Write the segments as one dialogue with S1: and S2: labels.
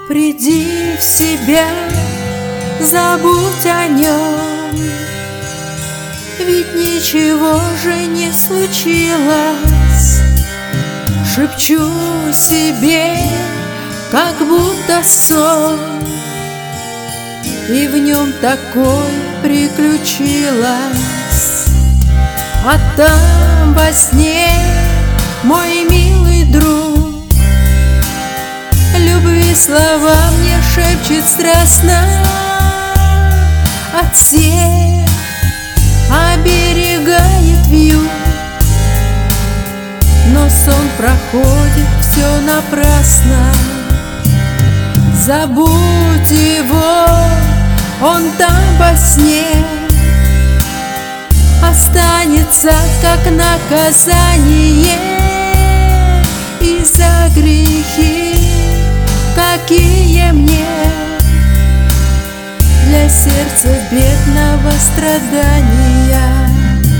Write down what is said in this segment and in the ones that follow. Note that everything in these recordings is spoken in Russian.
S1: Приди в себя, забудь о нем, ведь ничего же не случилось. Шепчу себе, как будто сон, и в нем такое приключилось. А там во сне мой милый друг любви слова мне шепчет страстно, от всех оберегает вьюг. Но сон проходит все напрасно. Забудь его, он там во сне останется как наказание. И за грехи, какие мне для сердца бедного страдания,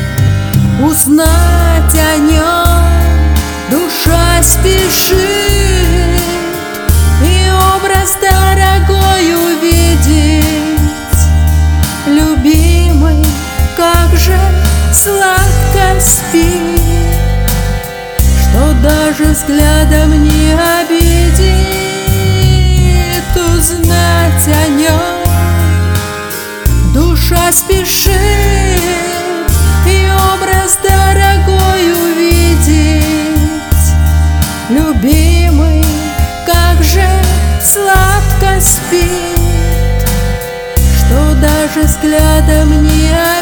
S1: узнать о нем душа спешит, и образ дорогой увидеть. Любимый, как же сладко спит, что даже взглядом не обидит. Узнать о нем душа спешит, и образ дорогой увидеть. Любимый, как же сладко спит, что даже взглядом не обидит.